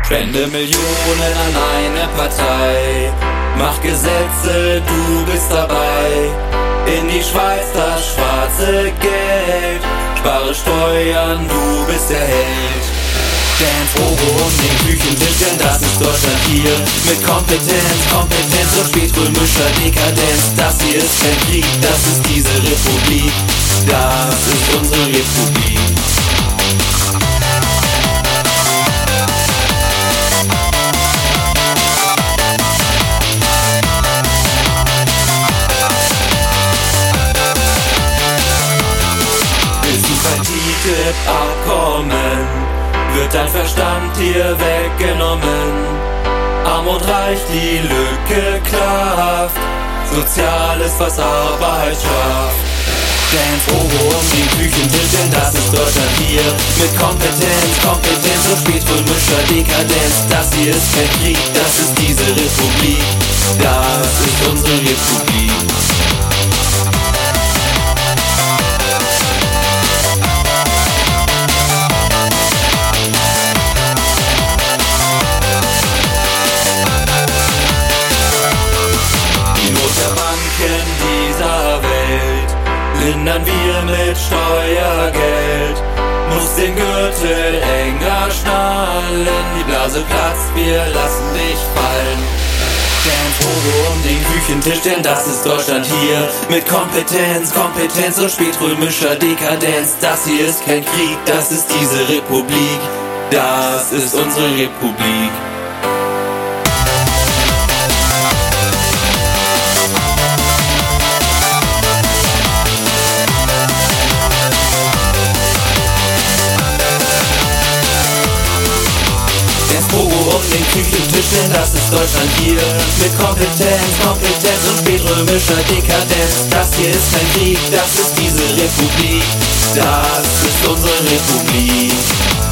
Spende Millionen an eine Partei, mach Gesetze, du bist dabei. In die Schweiz das schwarze Geld, spare Steuern, du bist der Held. Dance Pogo um den Küchentisch, denn das ist Deutschland hier. Mit Kompetenz und spätrömischer Dekadenz. Das hier ist kein Krieg, das ist diese Republik. Das ist unsere Republik. TTIP-Abkommen wird dein Verstand dir weggenommen. Arm und Reich die Lücke klafft, Soziales, was Arbeit schafft. Dance Pogo um den Küchentisch, denn das ist Deutschland hier. Mit Kompetenz und spätrömischer Dekadenz. Das hier ist kein Krieg, das ist diese Republik. Das ist unsere Republik. Dieser Welt lindern wir mit Steuergeld. Muss den Gürtel enger schnallen, die Blase platzt, wir lassen dich fallen. Dance Pogo um den Küchentisch, denn das ist Deutschland hier. Mit Kompetenz und spätrömischer Dekadenz. Das hier ist kein Krieg, das ist diese Republik. Das ist unsere Republik. Pogo um den Küchentisch, denn das ist Deutschland hier. Mit Kompetenz und spätrömischer Dekadenz. Das hier ist kein Krieg, das ist diese Republik. Das ist unsere Republik.